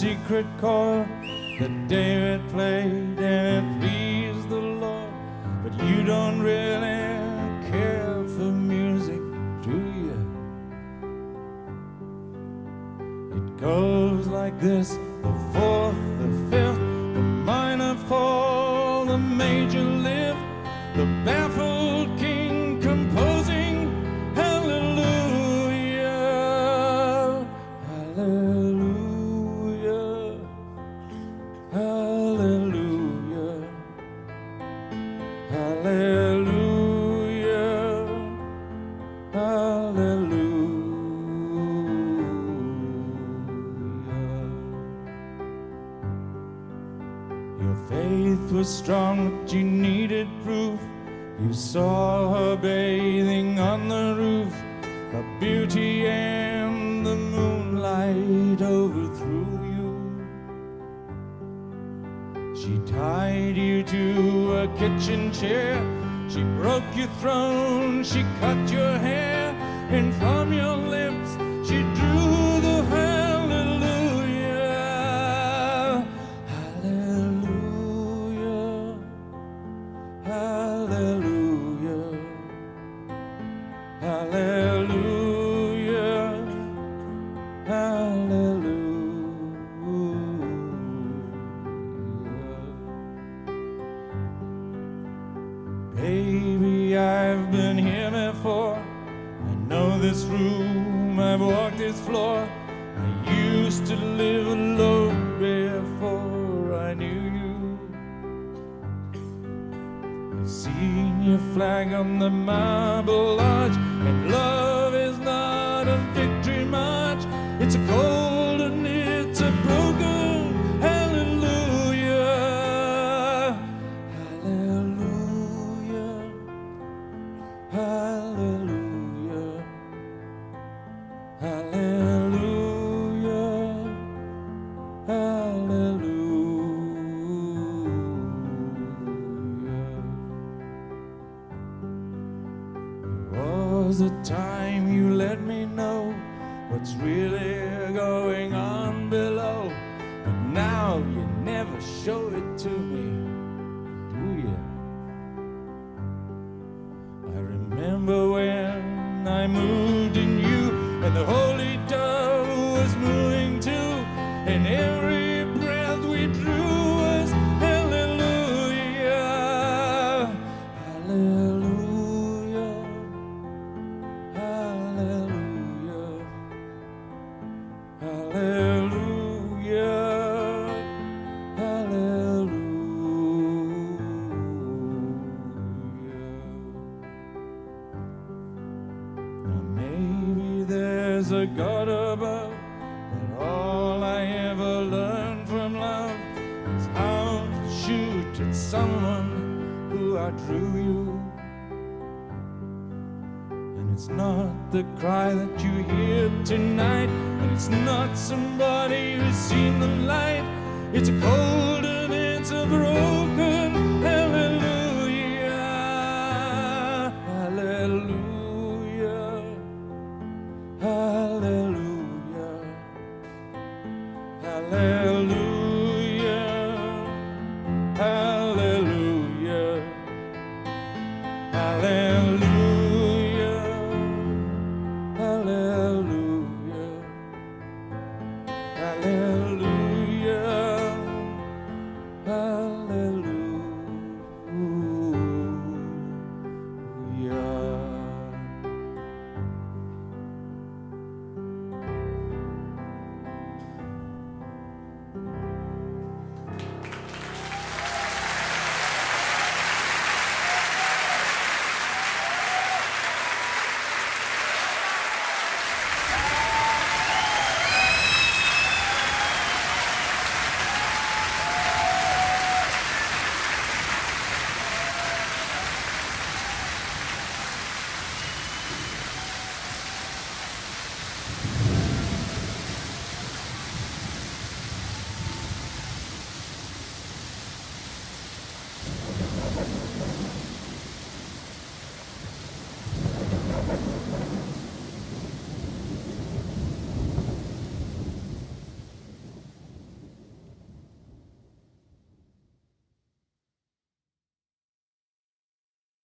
secret chord that David played, and it pleased the Lord. But you don't really care for music, do you? It goes like this: the fourth, the fifth, the minor fall, the major lift, the baffled king composing hallelujah, hallelujah, hallelujah, hallelujah, hallelujah. Your faith was strong, but you needed proof. You saw her bathing on the roof, her beauty and the moonlight overthrew you. She tied you to a kitchen chair, she broke your throne, she cut your hair, and from your lips she drew the hallelujah, hallelujah, hallelujah, hallelujah, hallelujah. Baby, I've been here before. I know this room, I've walked this floor. I used to live alone before I knew you. I've seen your flag on the marble arch, and love is not a victory march. It's a cold and it's a broken hallelujah, hallelujah, hallelujah, hallelujah, hallelujah. There was a time you let me know what's really going on below, but now you never show it to me, do you? I remember when I moved in you, and the holy dove was moving too, and every breath we drew was hallelujah, hallelujah, hallelujah, hallelujah, hallelujah. Now maybe there's a God above, but all I ever learned from love is how to shoot at someone who outdrew you. And it's not the cry that you hear tonight, and it's not somebody who's seen the light. It's a cold and it's a broken hallelujah, hallelujah, hallelujah, hallelujah, hallelujah, hallelujah, hallelujah, hallelujah, hallelujah.